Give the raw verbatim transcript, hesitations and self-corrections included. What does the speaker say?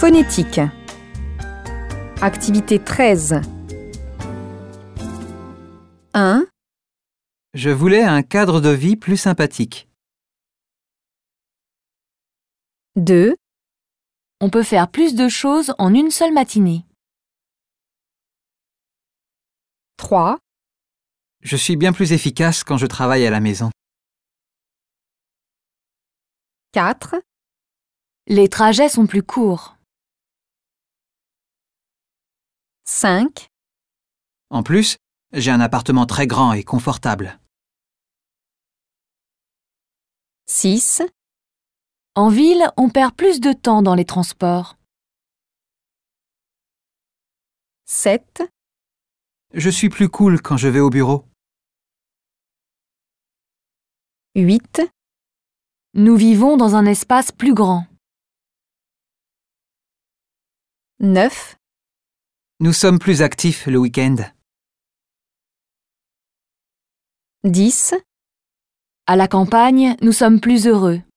Phonétique. Activité treize. un. Je voulais un cadre de vie plus sympathique. deux. On peut faire plus de choses en une seule matinée. trois. Je suis bien plus efficace quand je travaille à la maison. quatre. Les trajets sont plus courts. cinq. En plus, j'ai un appartement très grand et confortable. six. En ville, on perd plus de temps dans les transports. sept. Je suis plus cool quand je vais au bureau. huit. Nous vivons dans un espace plus grand. neuf. Nous sommes plus actifs le week-end. dix. À la campagne, nous sommes plus heureux.